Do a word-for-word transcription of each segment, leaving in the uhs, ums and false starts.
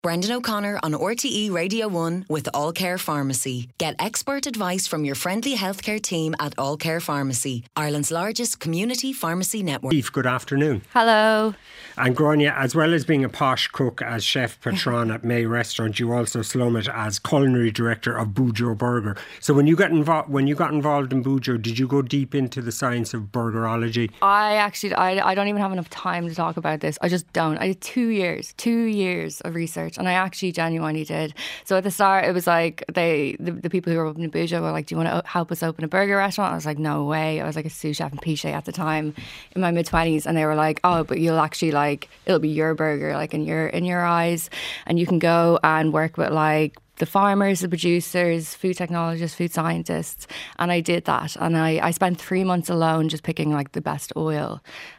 Brendan O'Connor on R T E Radio one with All Care Pharmacy. Get expert advice from your friendly healthcare team at All Care Pharmacy, Ireland's largest community pharmacy network. Eve, good afternoon. Hello. And Gráinne, as well as being a posh cook as chef patron at May Restaurant, you also slum it as culinary director of Bujo Burger. So when you got involved, when you got involved in Bujo, did you go deep into the science of burgerology? I actually, I, I don't even have enough time to talk about this. I just don't. I did two years, two years of research. And I actually genuinely did. So at the start, it was like they, the, the people who were opening Bujo were like, do you want to help us open a burger restaurant? I was like, no way. I was like a sous chef and pichet at the time in my mid twenties. And they were like, oh, but you'll actually like, it'll be your burger, like in your, in your eyes. And you can go and work with like the farmers, the producers, food technologists, food scientists. And I did that. And I, I spent three months alone just picking like the best oil.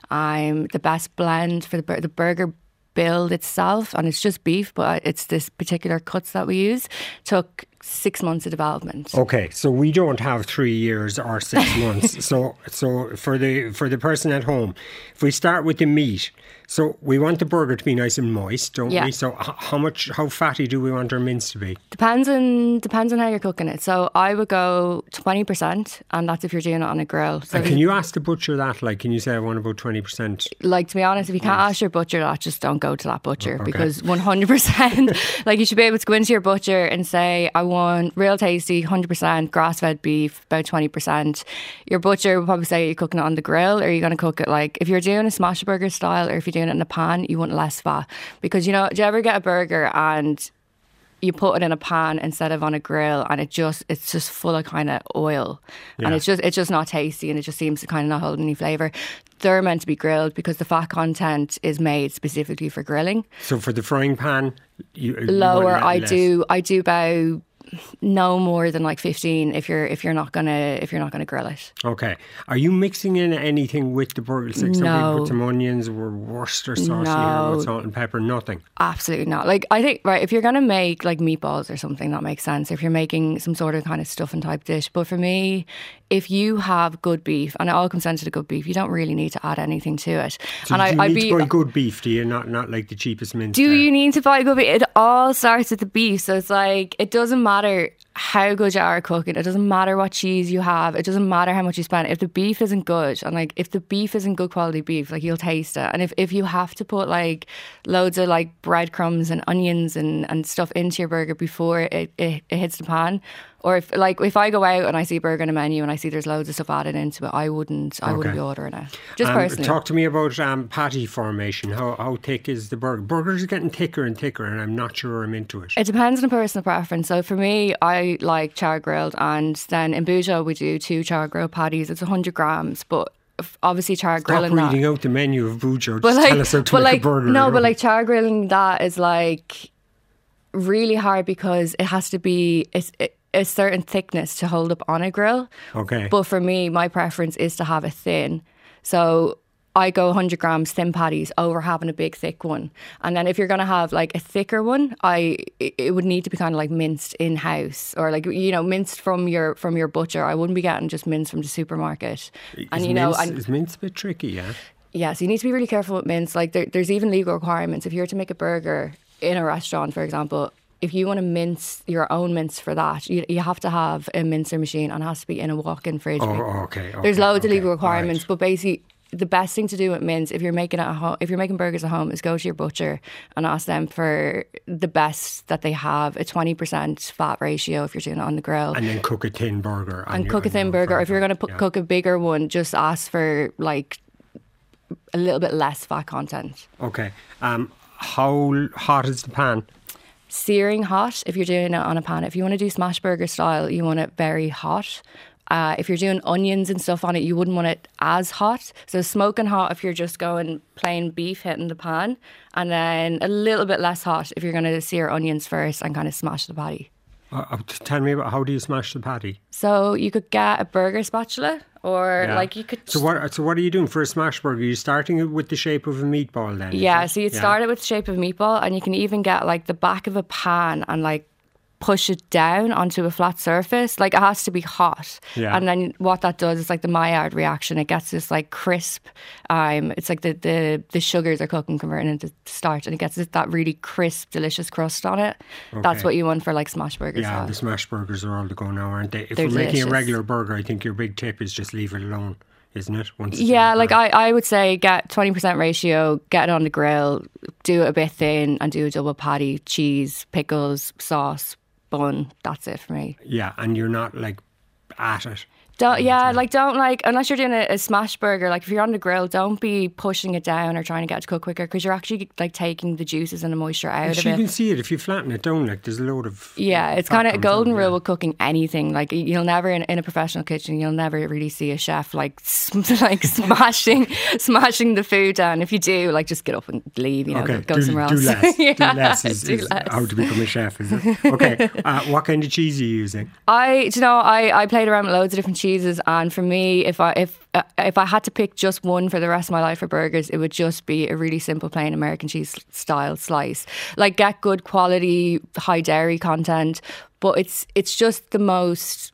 I'm the best blend for the, the burger build itself, and it's just beef, but it's this particular cuts that we use, took six months of development. Okay, so we don't have three years or six months. so so for the for the person at home, if we start with the meat, so we want the burger to be nice and moist, don't yeah. we? So h- how much, how fatty do we want our mince to be? Depends on depends on how you're cooking it. So I would go twenty percent, and that's if you're doing it on a grill. So and can you ask the butcher that? Like, can you say I want about twenty percent? Like, to be honest, if you can't ask your butcher that, just don't go to that butcher. Okay. Because one hundred percent, like, you should be able to go into your butcher and say, I want real tasty, one hundred percent grass-fed beef, about twenty percent. Your butcher will probably say you're cooking it on the grill, or you're going to cook it like, if you're doing a smash burger style, or if you're doing it in a pan, you want less fat. Because, you know, do you ever get a burger and you put it in a pan instead of on a grill, and it just it's just full of kind of oil, yeah. and it's just it's just not tasty, and it just seems to kind of not hold any flavour. They're meant to be grilled because the fat content is made specifically for grilling. So for the frying pan, you, lower. you I less. do I do about no more than like fifteen if you're if you're not gonna if you're not gonna grill it. Okay. Are you mixing in anything with the burgers? Like some no. people put some onions or Worcester sauce no. here with salt and pepper. Nothing. Absolutely not. Like, I think, right, if you're gonna make like meatballs or something, that makes sense. If you're making some sort of kind of stuffing type dish, but for me, if you have good beef, and it all comes down to the good beef, you don't really need to add anything to it. So and do you I, need I'd to be, buy good beef? Do you not not like the cheapest mince? Do there? you need to buy good beef? It all starts with the beef. So it's like, it doesn't matter how good you are at cooking. It doesn't matter what cheese you have. It doesn't matter how much you spend. If the beef isn't good, and like if the beef isn't good quality beef, like you'll taste it. And if, if you have to put like loads of like breadcrumbs and onions and, and stuff into your burger before it, it, it hits the pan, or if like if I go out and I see a burger on a menu and I see there's loads of stuff added into it, I wouldn't I okay. wouldn't be ordering it. Just um, personally. Talk to me about um, patty formation. How how thick is the burger? Burgers are getting thicker and thicker, and I'm not sure I'm into it. It depends on personal preference. So for me, I like char grilled, and then in Bujo we do two char grilled patties. It's one hundred grams, but obviously char Stop grilling reading that. out the menu of Bujo. But Just like, tell us how to but make like, a burger. no, but like char grilling that is like really hard because it has to be it's, it, a certain thickness to hold up on a grill. Okay. But for me, my preference is to have it thin. So I go one hundred grams thin patties over having a big thick one. And then if you're going to have like a thicker one, I it would need to be kind of like minced in house, or like, you know, minced from your from your butcher. I wouldn't be getting just minced from the supermarket. Is and you know, mince, and is mince a bit tricky? Yeah. Yeah, so you need to be really careful with mince. Like there, there's even legal requirements. If you're to make a burger in a restaurant, for example, if you want to mince your own mince for that, you, you have to have a mincer machine, and it has to be in a walk-in fridge. Oh, okay. okay There's loads okay, of legal requirements, right. but basically the best thing to do with mince, if you're making it at home, if you're making burgers at home, is go to your butcher and ask them for the best that they have, a twenty percent fat ratio if you're doing it on the grill. And then cook a thin burger. And your, cook a thin burger. If you're going to yeah. cook a bigger one, just ask for like a little bit less fat content. Okay. Um, how hot is the pan? Searing hot if you're doing it on a pan. If you want to do smash burger style, you want it very hot. Uh, if you're doing onions and stuff on it, you wouldn't want it as hot. So smoking hot if you're just going plain beef hitting the pan, and then a little bit less hot if you're going to sear onions first and kind of smash the patty. Uh, tell me about how do you smash the patty? So you could get a burger spatula, or yeah. like you could. So what? So what are you doing for a smash burger? You're starting it with the shape of a meatball, then? Yeah. So you'd yeah. start it with the shape of a meatball, and you can even get like the back of a pan and like push it down onto a flat surface. Like, it has to be hot. Yeah. And then what that does is like the Maillard reaction. It gets this like crisp, um, it's like the, the, the sugars are cooking, converting into starch, and it gets this, that really crisp, delicious crust on it. Okay. That's what you want for like smash burgers. Yeah, sauce. the smash burgers are all the go now, aren't they? If They're we're making a delicious. regular burger, I think your big tip is just leave it alone, isn't it? Once it's Yeah, in the like pan. I, I would say get twenty percent ratio, get it on the grill, do it a bit thin, and do a double patty, cheese, pickles, sauce, bun. That's it for me. Yeah, and you're not like at it. Don't, yeah, like don't like, unless you're doing a, a smash burger, like if you're on the grill, don't be pushing it down or trying to get it to cook quicker, because you're actually like taking the juices and the moisture out But of you it. can see it if you flatten it down. Like there's a load of Yeah, it's fat kind of a comes out, golden yeah. rule with cooking anything. Like you'll never in, in a professional kitchen, you'll never really see a chef like sm- like smashing smashing the food down. If you do, like just get up and leave. You know, Okay, go do, somewhere do else. less. yeah, do less is, do is less. how to become a chef, is it? Okay, uh, what kind of cheese are you using? I, do you know, I, I played around with loads of different cheeses, and for me, if I if uh, if I had to pick just one for the rest of my life for burgers, it would just be a really simple, plain American cheese style slice. Like, get good quality, high dairy content, but it's it's just the most.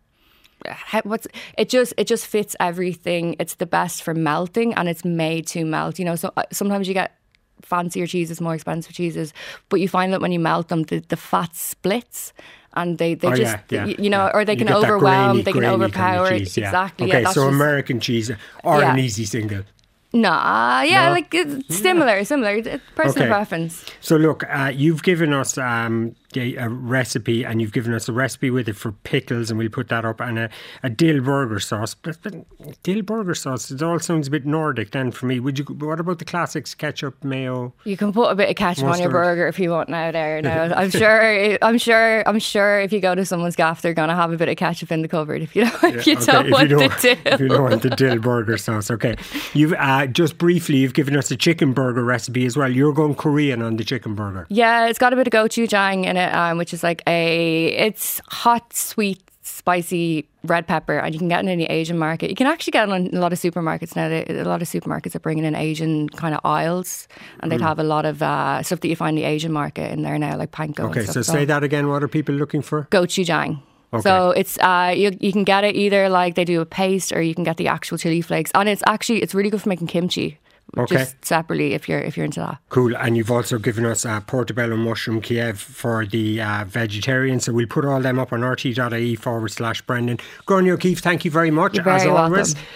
What's it just it just fits everything. It's the best for melting, and it's made to melt. You know, so uh, sometimes you get fancier cheeses, more expensive cheeses, but you find that when you melt them, the, the fat splits. And they, they Oh, just, yeah, yeah, you know, yeah. or they You can get that overwhelm, grainy, they can grainy kind of overpower. cheese, yeah. Exactly. Okay, yeah, that's so just, American cheese or Yeah. an easy single. Nah, yeah, No? like it's similar, similar. It's personal Okay. preference. So look, uh, you've given us um, a, a recipe, and you've given us a recipe with it for pickles, and we'll put that up, and a, a dill burger sauce. But, but dill burger sauce, it all sounds a bit Nordic then for me. Would you? What about the classics, ketchup, mayo? You can put a bit of ketchup on your Mustard. burger if you want now. There, now I'm sure. I'm sure. I'm sure. If you go to someone's gaff, they're gonna have a bit of ketchup in the cupboard. If you don't, if you Okay, don't if want you the don't, dill. if you don't want the dill burger sauce, okay. You've uh, just briefly, you've given us a chicken burger recipe as well. You're going Korean on the chicken burger. Yeah, it's got a bit of gochujang in it, um, which is like a, it's hot, sweet, spicy red pepper, and you can get it in the Asian market. You can actually get it in a lot of supermarkets now. They, a lot of supermarkets are bringing in Asian kind of aisles, and they'd Mm. have a lot of uh, stuff that you find in the Asian market in there now, like panko. Okay, and so stuff. say that again. What are people looking for? Gochujang. Okay. So it's uh, you you can get it either like they do a paste, or you can get the actual chili flakes, and it's actually it's really good for making kimchi. Okay. Just separately if you're if you're into that. Cool. And you've also given us uh, portobello mushroom Kiev for the uh, vegetarian. So we'll put all them up on rt.ie forward slash Brendan. Gráinne O'Keeffe, thank you very much, You're as very always. welcome.